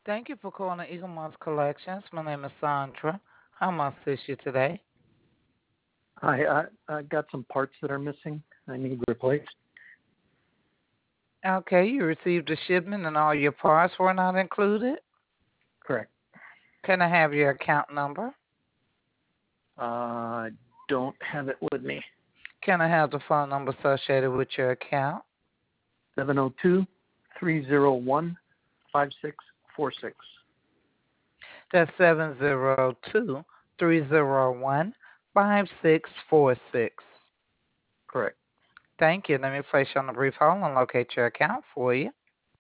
Thank you for calling Eagle Moss Collections. My name is Sandra. How may I assist you today? I got some parts that are missing. I need replaced. Okay, you received a shipment and all your parts were not included. Correct. Can I have your account number? I don't have it with me. Can I have the phone number associated with your account? 702-301-5646. That's 702-301-5646. Correct. Thank you. Let me place you on a brief hold and locate your account for you.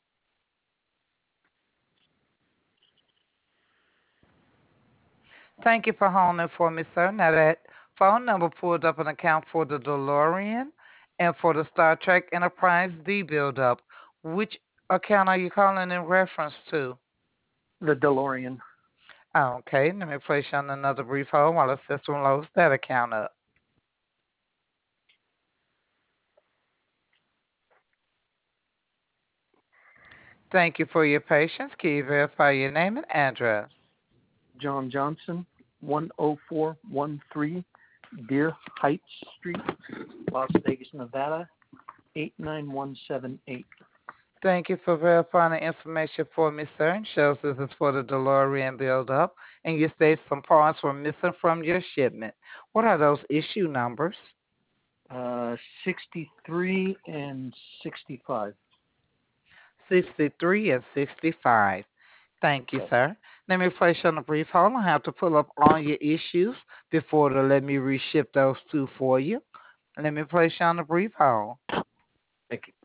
Thank you for holding for me, sir. Now that phone number pulled up an account for the DeLorean and for the Star Trek Enterprise D build up. Which account are you calling in reference to? The DeLorean. Okay, let me place you on another brief hold while the system loads that account up. Thank you for your patience. Can you verify your name and address? John Johnson, 10413 Deer Heights Street, Las Vegas, Nevada, 89178. Thank you for verifying the information for me, sir. It shows this is for the DeLorean build up, and you state some parts were missing from your shipment. What are those issue numbers? 63 and 65. 63 and 65. Thank you, Yes. sir. Let me place you on a brief hold. I have to pull up all your issues before to let me reship those two for you. Let me place you on a brief hold. Thank you.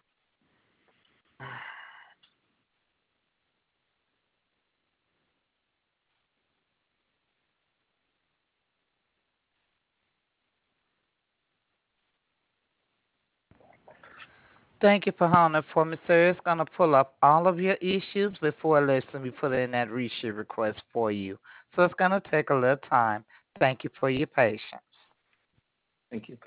Thank you for holding for me, sir. It's going to pull up all of your issues before it lets me put in that reship request for you. So it's going to take a little time. Thank you for your patience. Thank you.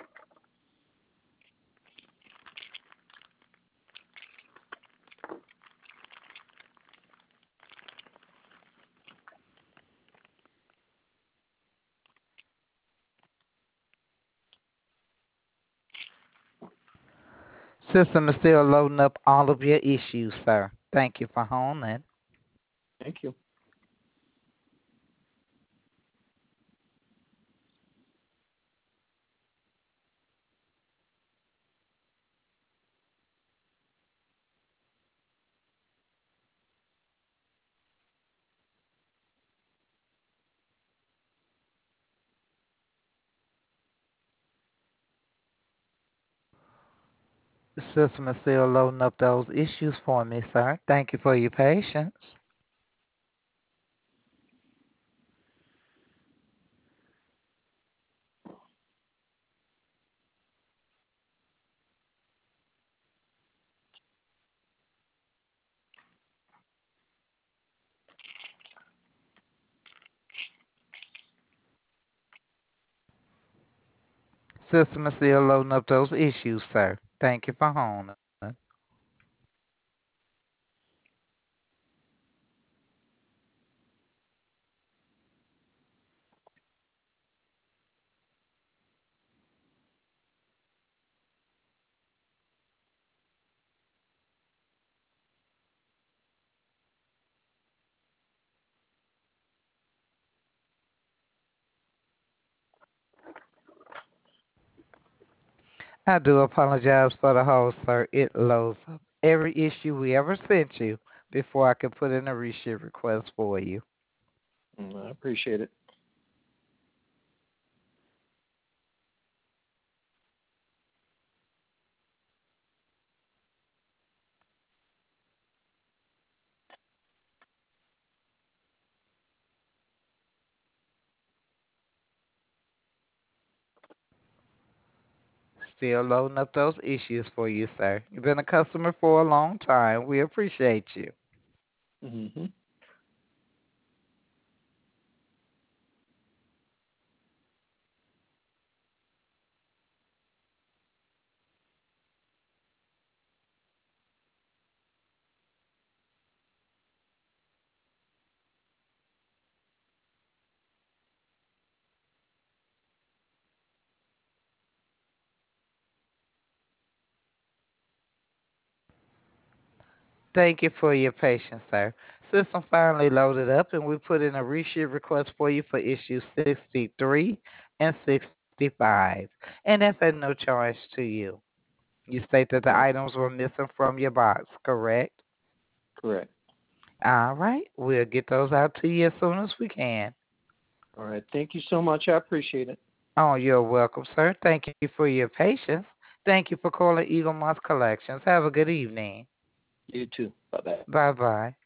System is still loading up all of your issues, sir. Thank you for holding. Thank you. The system is still loading up those issues for me, sir. Thank you for your patience. System is still loading up those issues, sir. Thank you for holding. I do apologize for the hold, sir. It loads up every issue we ever sent you before I can put in a reship request for you. I appreciate it. Still loading up those issues for you, sir. You've been a customer for a long time. We appreciate you. Mm-hmm. Thank you for your patience, sir. System finally loaded up, and we put in a reship request for you for issues 63 and 65, and that's at no charge to you. You state that the Okay. items were missing from your box, correct? Correct. All right, we'll get those out to you as soon as we can. All right. Thank you so much. I appreciate it. Oh, you're welcome, sir. Thank you for your patience. Thank you for calling Eagle Moss Collections. Have a good evening. You too. Bye bye. Bye bye.